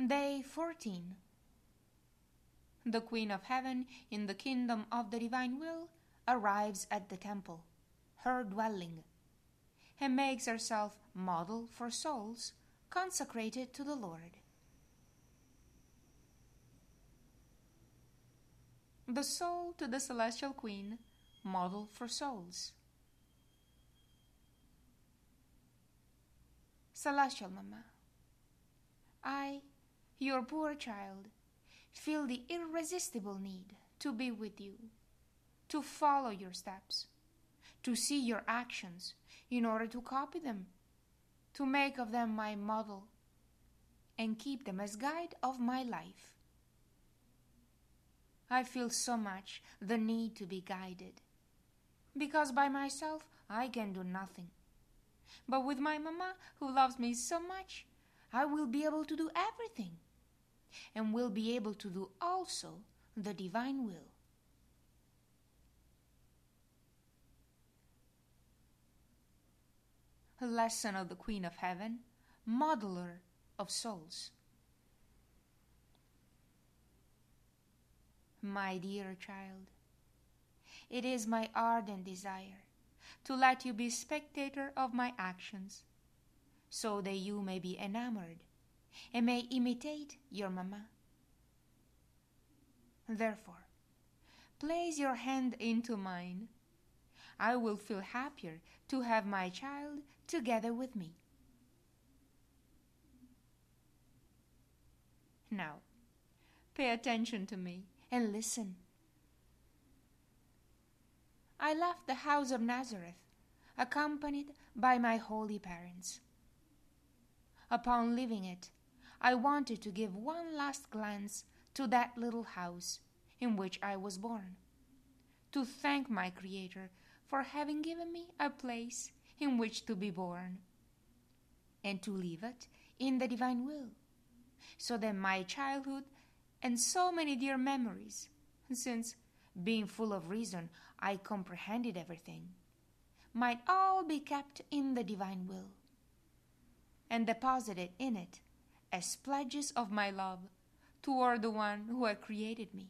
Day 14. The Queen of Heaven in the kingdom of the divine will arrives at the temple, her dwelling, and makes herself model for souls consecrated to the Lord. The soul to the celestial Queen, model for souls. Celestial Mama, I, your poor child, feel the irresistible need to be with you, to follow your steps, to see your actions in order to copy them, to make of them my model, and keep them as guide of my life. I feel so much the need to be guided, because by myself I can do nothing. But with my Mama, who loves me so much, I will be able to do everything, and will be able to do also the divine will. A lesson of the Queen of Heaven, modeler of souls. My dear child, it is my ardent desire to let you be spectator of my actions, so that you may be enamored and may imitate your Mama. Therefore, place your hand into mine. I will feel happier to have my child together with me. Now, pay attention to me and listen. I left the house of Nazareth, accompanied by my holy parents. Upon leaving it, I wanted to give one last glance to that little house in which I was born, to thank my Creator for having given me a place in which to be born, and to leave it in the divine will, so that my childhood and so many dear memories, since, being full of reason, I comprehended everything, might all be kept in the divine will, and deposited in it as pledges of my love toward the one who had created me.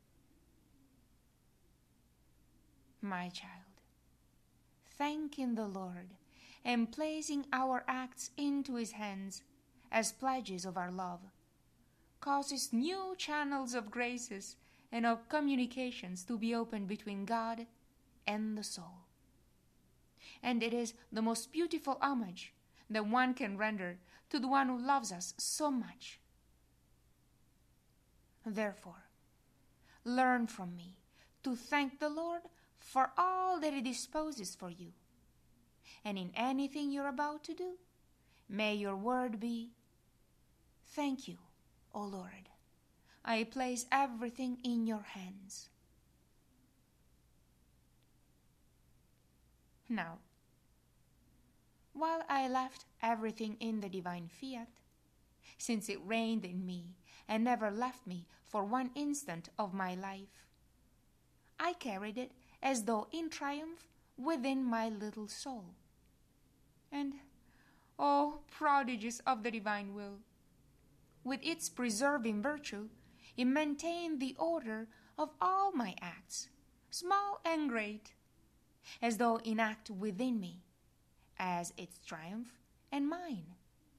My child, thanking the Lord and placing our acts into His hands as pledges of our love causes new channels of graces and of communications to be opened between God and the soul. And it is the most beautiful homage that one can render to the one who loves us so much. Therefore, learn from me to thank the Lord for all that He disposes for you. And in anything you're about to do, may your word be, "Thank you, O Lord. I place everything in your hands." Now, while I left everything in the divine fiat, since it reigned in me and never left me for one instant of my life, I carried it as though in triumph within my little soul. And, oh, prodigies of the divine will! With its preserving virtue, it maintained the order of all my acts, small and great, as though in act within me, as its triumph and mine.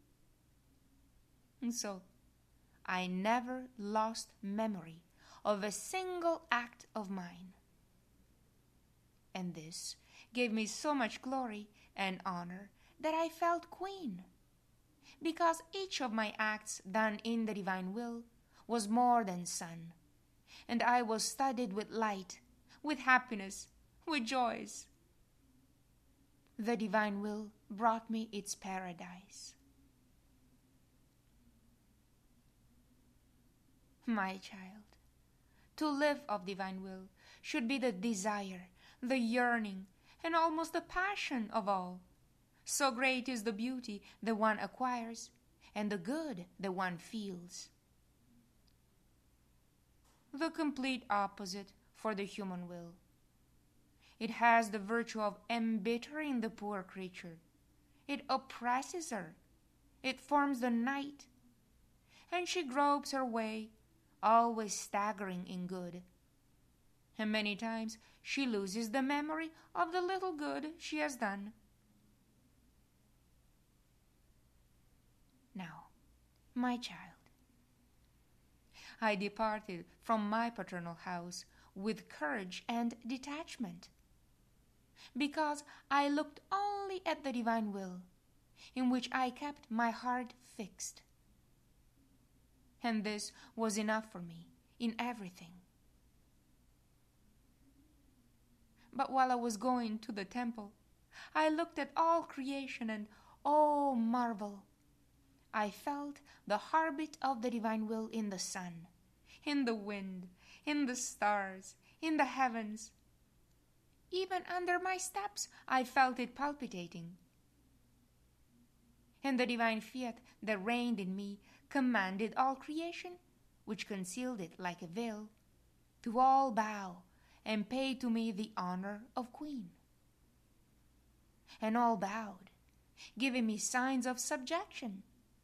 And so, I never lost memory of a single act of mine. And this gave me so much glory and honor that I felt queen, because each of my acts done in the divine will was more than sun, and I was studded with light, with happiness, with joys. The divine will brought me its paradise. My child, to live of divine will should be the desire, the yearning, and almost the passion of all. So great is the beauty that one acquires, and the good that one feels. The complete opposite for the human will. It has the virtue of embittering the poor creature. It oppresses her. It forms the night. and she gropes her way, always staggering in good. And many times she loses the memory of the little good she has done. Now, my child, I departed from my paternal house with courage and detachment, because I looked only at the divine will, in which I kept my heart fixed. And this was enough for me in everything. But while I was going to the temple, I looked at all creation, and, oh marvel, I felt the heartbeat of the divine will in the sun, in the wind, in the stars, in the heavens. Even under my steps I felt it palpitating. And the divine fiat that reigned in me commanded all creation, which concealed it like a veil, to all bow and pay to me the honor of queen. And all bowed, giving me signs of subjection.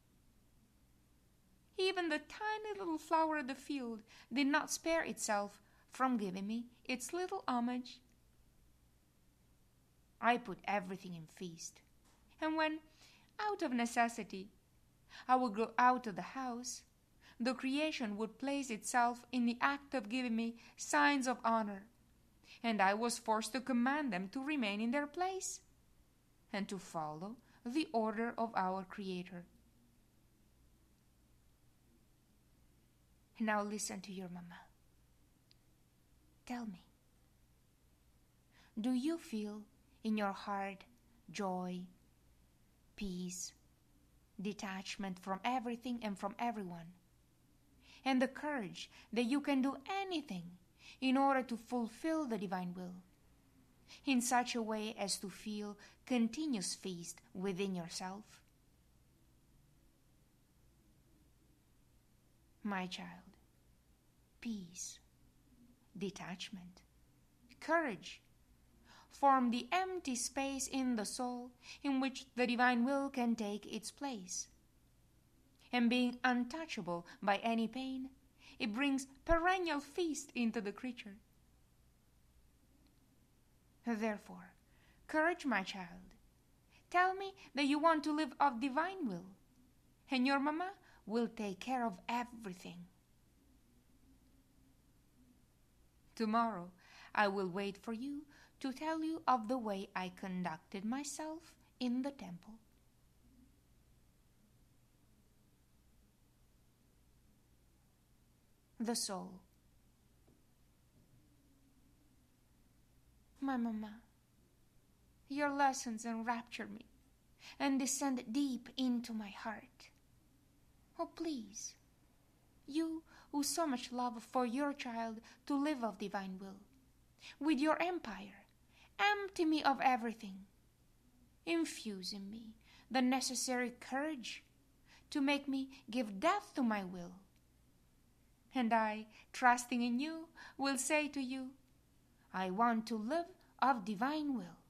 Even the tiny little flower of the field did not spare itself from giving me its little homage. I put everything in feast, and when, out of necessity, I would go out of the house, the creation would place itself in the act of giving me signs of honor, and I was forced to command them to remain in their place and to follow the order of our Creator. Now listen to your mama. Tell me, do you feel in your heart joy, peace, detachment from everything and from everyone, and the courage that you can do anything in order to fulfill the divine will, in such a way as to feel continuous feast within yourself? My child, peace, detachment, courage form the empty space in the soul in which the divine will can take its place. And being untouchable by any pain, it brings perennial feast into the creature. Therefore, courage, my child. Tell me that you want to live of divine will, and your mama will take care of everything. Tomorrow I will wait for you to tell you of the way I conducted myself in the temple. The soul. My mama, your lessons enrapture me and descend deep into my heart. Oh, please, you who so much love for your child to live of divine will, with your empire, empty me of everything, infuse in me the necessary courage to make me give death to my will. And I, trusting in you, will say to you, I want to live of divine will.